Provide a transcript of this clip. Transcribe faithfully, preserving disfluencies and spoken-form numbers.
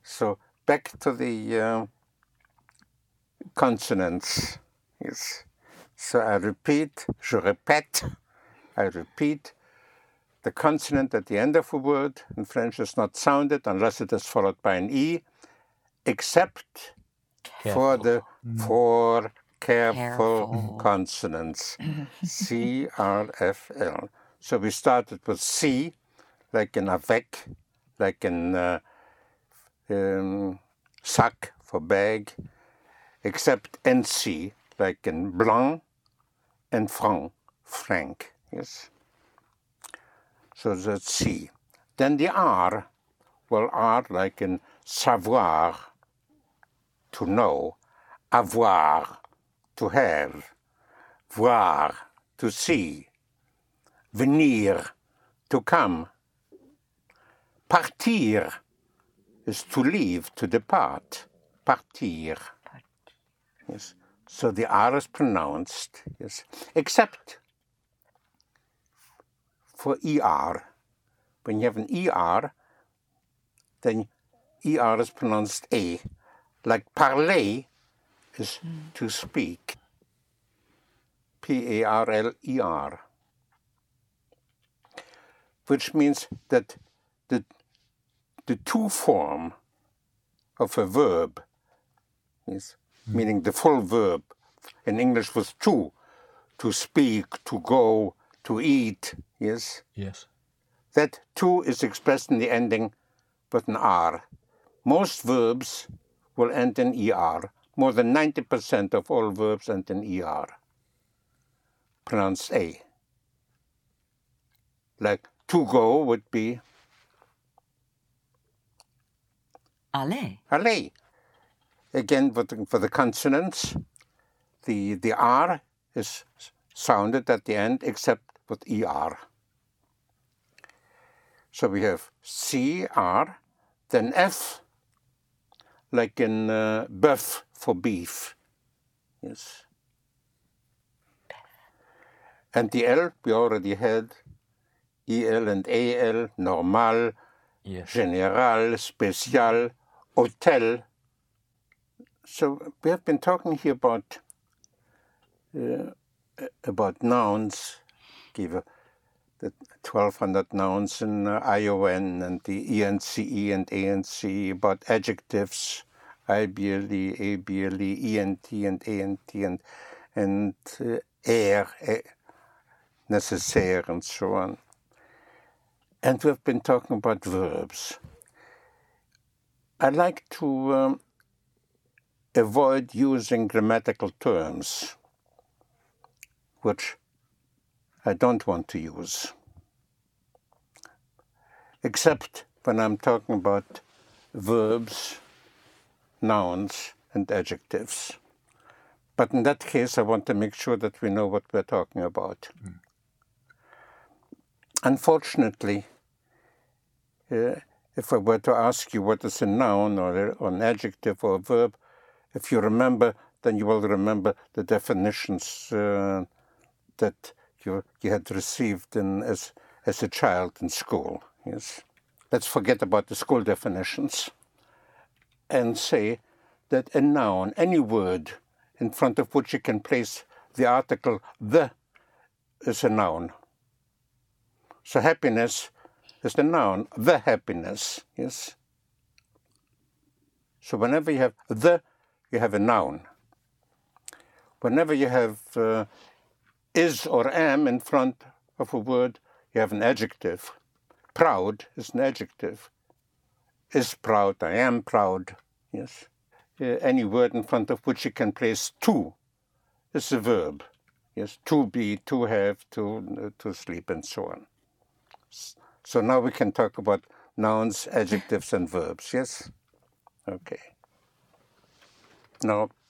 So back to the uh, consonants. Yes. So I repeat, je répète, I repeat. The consonant at the end of a word in French is not sounded unless it is followed by an E, except Careful. for the four careful, Careful. consonants, C, R, F, L. So we started with C, like in avec, like in uh, um, sac for bag, except N C, like in blanc and franc, franc, yes. So that's C. Then the R, well, R like in savoir, to know, avoir, to have, voir, to see, venir, to come, partir is to leave, to depart, partir. Yes. So the R is pronounced, yes, except for E R. When you have an E R, then E R is pronounced A. Like parler is mm. to speak. P A R L E R. Which means that the, the to form of a verb, yes, mm. meaning the full verb, in English was to, to speak, to go, to eat, yes? Yes. That to is expressed in the ending with an R. Most verbs will end in E R. More than ninety percent of all verbs end in E R. Pronounced A. Like to go would be aller. aller. Again, for the, for the consonants, the, the R is sounded at the end except with E R. So we have C, R, then F, like in uh, bœuf for beef. Yes. And the L, we already had E L and A L, normal, yes. général, spécial, hôtel. So we have been talking here about uh, about nouns, give a, the twelve hundred nouns in uh, I O N and the E N C E and A N C, about adjectives, I B L E, A B L E, E N T and A N T, and, and uh, air, uh, nécessaire, and so on. And we've been talking about verbs. I like to um, avoid using grammatical terms, which I don't want to use, except when I'm talking about verbs, nouns, and adjectives. But in that case, I want to make sure that we know what we're talking about. Mm. Unfortunately, uh, if I were to ask you what is a noun or, a, or an adjective or a verb, if you remember, then you will remember the definitions uh, that you, you had received in, as, as a child in school. Yes. Let's forget about the school definitions and say that a noun, any word in front of which you can place the article the, is a noun. So happiness is the noun, the happiness, yes? So whenever you have the, you have a noun. Whenever you have uh, is or am in front of a word, you have an adjective. Proud is an adjective. Is proud, I am proud, yes? Uh, any word in front of which you can place to is a verb. Yes, to be, to have, to, uh, to sleep, and so on. So now we can talk about nouns, adjectives, and verbs, yes? Okay. Now,